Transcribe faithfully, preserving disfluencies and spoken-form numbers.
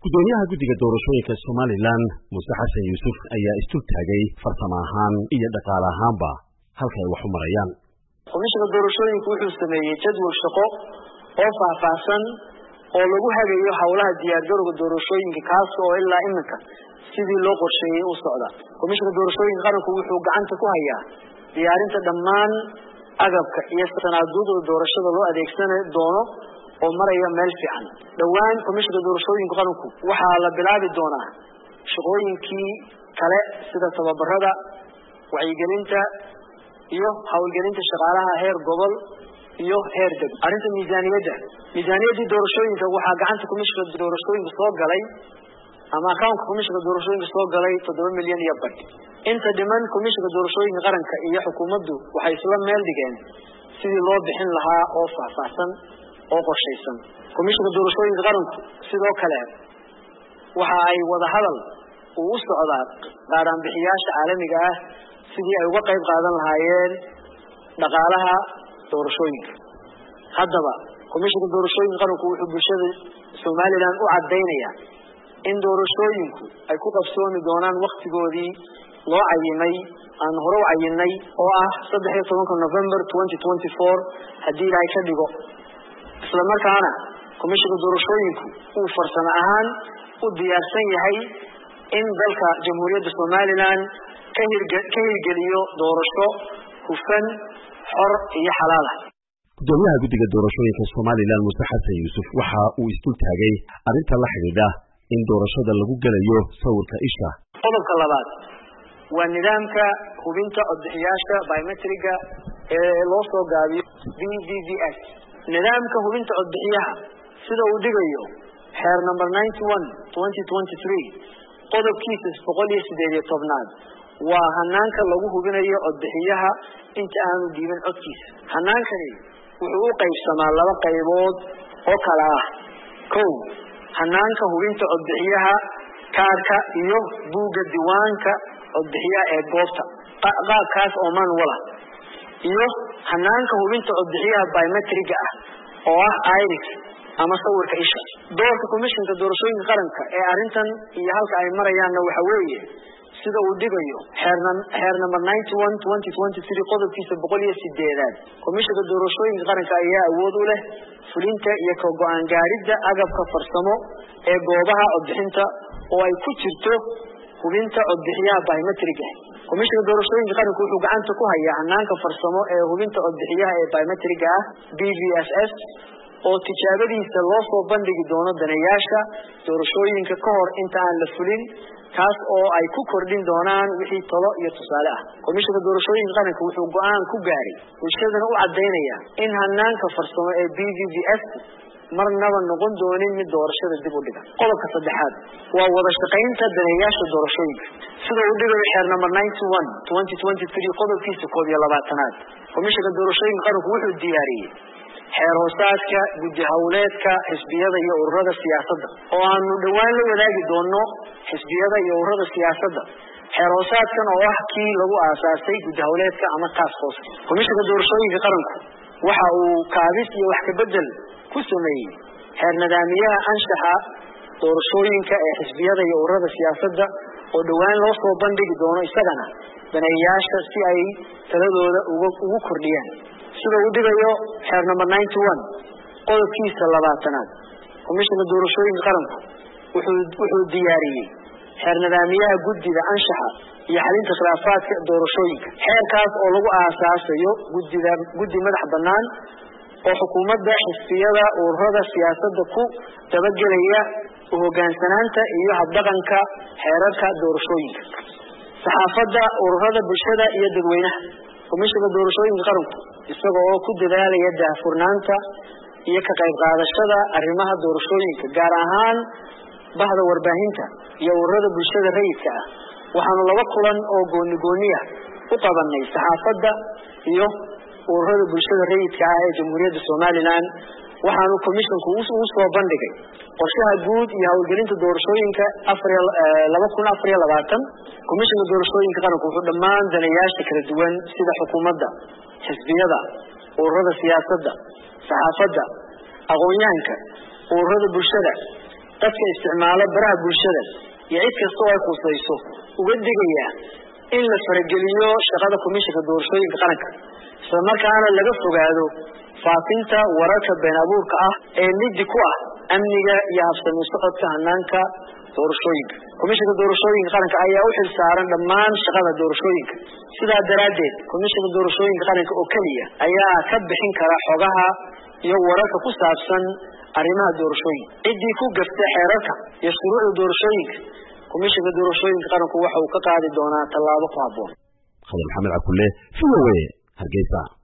gudoomiyaha guddiga doorashooyinka Somaliland Muuse Xasan Yuusuf ayaa istul taagay farsamo ahaan iyo dhaqaale ahaanba halka ay wax u marayaan. Komishanka doorashooyinka wuxuu sameeyay jadwal shaqo oo faahfaahsan oo lagu hagayo hawlaha diyaargarowga doorashooyinka kaas oo ilaa iminka sidii loo qorsheeyay u socda. Komishanka doorashooyinka qaranku wuxuu gacanta ku hayaa diyaarinta dhammaan agabka iyo sanaaduuqda doorashada loo adeegsan doono oo maraya meel fiican. Dhawaan komishanka doorashooyinka qaranku waxa la bilaabi doonaa shaqooyinkii kale sida tababarada, wacyigelinta iyo hawlgelinta shaqaalaha heer gobol iyo heer deg. Arrinta miisaaniyadda miisaaniyadda doorashooyinka waxa gacanta komishanka doorashooyinka soo galay ama account komishanka doorashooyinka soo galay toddoba milyan iyo badh. Inta dhiman komishanka doorashooyinka qaranka iyo xukuumaddu waxay isla meel dhigeen sidii loo bixin lahaa oo faahfaahsan oo qorsheysan. Komishanka doorashooyinka qaranku sidoo kale waxa ay wada hadal u socdaa qaran bixiyaasha caalamiga ah sidii ay uga qayb qaadan lahaayeen dhaqaalaha doorashooyinka. Haddaba komishanka doorashooyinka qaranku wuxuu bulshada Somaliland u cadeynaya in doorashooyinku ay ku qabsoomi doonaan waqtigoodii loo cayimay aan hore u cayinay oo ah saddex iyo tobanka November twenty twenty-four haddii ay ka dhigo. isla markaana komishanka doorashooyinku uu farsamo ahaan u diyaarsan yahay in dalka Jamhuuriyadda Somaliland ka hirgeliyo doorasho hufan, xor iyo xalaal ah. Gudoomiyaha guddiga doorashooyinka Somaliland Muuse Xasan Yuusuf waxa uu istul taagay arrinta la xiriirta in doorashada lagu galayo sawirka isha. Qodobka labaad waa nidaamka hubinta codbixiyaasha biometriga ee loo soo gaabiyo B V V S. nidaamka hubinta codbixiyaha sida uu dhigayo xeer number ninety-one twenty twenty-three qodobkiisa boqol iyo siddeed iyo toban waa hanaanka lagu hubinayo codbixiyaha inta aanu dhiibin codkiisa. Hanaankani wuxuu u qaybsamaa laba qaybood oo kala ah: kow, hanaanka hubinta codbixiyaha kaarka iyo buugga diiwaanka codbixiyaha ee goobta qaabkaas oo manual ah, iyo hanaanka hubinta codbixiyaha biometriga ah oo ah iris ama sawirka isha. Doorka komishanka doorashooyinka qaranka ee arrintan iyo halka ay marayaanna waxa weeye sida uu dhigayo xeer number ninety-one twenty twenty-three qodobkiisa boqol iyo siddeed. Komishanka doorashooyinka qaranka ayaa awood u leh fulinta iyo ka go'aan gaaridda agabka farsamo ee goobaha codbixinta oo ay ku jirto hubinta codbixiyaha biometriga. Komishanka doorashooyinka qaranku wuxuu gacanta ku hayaa hanaanka farsamo ee hubinta codbixiyaha ee biometriga ah B V S S oo tijaabadiisa loo soo bandhigi doono daneeyaasha doorashooyinka ka hor inta aan la fulin, kaas oo ay ku kordhin doonaan wixii talo iyo tusaale ah. Komishanka doorashooyinka qaranka wuxuu go'aan ku gaaray bulshadana u cadeynaya in hanaanka farsamo ee B V V S marnaba noqon doonin mid doorashada dib u dhiga. Qodobka saddexaad waa wada shaqaynta daneeyaasha doorashooyinka sida uu dhigayo xeer number ninety-one twenty twenty-three qodobkiisa koob iyo labaatan. Komishanka doorashooyinka qaranku wuxuu diyaariyay xeer hoosaadka guddi hawleedka xisbiyada iyo ururada siyaasadda oo aanu dhawaan la wadaagi doono xisbiyada iyo ururada siyaasadda. xeer hoosaadkan oo ah kii lagu aasaasay guddi hawleedka ama task force. Komishanka doorashooyinka qaranku waxa uu kaabis iyo wax ka bedel ku sameeyay xeer nidaamyaha anshaxa doorashooyinka ee xisbiyada iyo ururada siyaasadda oo dhawaan loo soo bandhigi doono isagana daneeyaasha si ay taladooda ugu kordhiyaan sida uu dhigayo xeer number ninety-one qodobkiisa labaatan. Komishanka doorashooyinka qaranku wuxuu wuxuu diyaariyay xeer nidaamyaha guddiga anshaxa iyo xalinta khilaafaadka doorashooyinka. Xeerkaas oo lagu aasaasayo guddiga guddi madax bannaan oo xukuumadda xisbiyada ururada siyaasadda ku dabagelaya u hoggaansanaanta iyo habdhaqanka xeerarka doorashooyinka. Saxaafadda, ururada bulshada iyo dadweynaha. Komishanka doorashooyinka qaranku isaga oo ku dadaalaya daahfurnaanta iyo ka qayb qaadashada arrimaha doorashooyinka gaar ahaan bahda warbaahinta iyo ururada bulshada rayidka ah, waxaanu laba kulan oo gooni gooni ah u qabanay saxaafadda iyo ururada bulshada rayidka ah ee Jamhuuriyadda Somaliland. Waxaanu komishanku u soo bandhigay qorshaha guud iyo hawlgelinta doorashooyinka laba kun afar iyo labaatan. Komishanka doorashooyinka qaranku wuxuu dhammaan daneeyaasha kala duwan sida xukuumadda, xisbiyada, ururada siyaasadda, saxaafadda, aqoonyahanka, ururada bulshada, dadka isticmaala baraha bulshada iyo cid kasta oo ay khusayso uga digaya in la farageliyo shaqada komishanka doorashooyinka qaranka isla markaana laga fogaado faafinta wararka been abuurka ah ee liddi ku ah amniga iyo habsami socodka hanaanka doorashooyinka. komishanka doorashooyinka qaranka ayaa u xil saaran dhammaan shaqada doorashooyinka. sidaa daraaddeed komishanka doorashooyinka qaranka oo keliya ayaa ka bixin kara xogaha iyo wararka ku saabsan arrimaha doorashooyinka. ciddii ku gaftay xeerarka iyo shuruucda doorashooyinka komishanka doorashooyinka qaranku waxa uu ka qaadi doonaa tallaabo ku habboon. Khadar Maxamed Cabdulle, V O A, Hargeysa.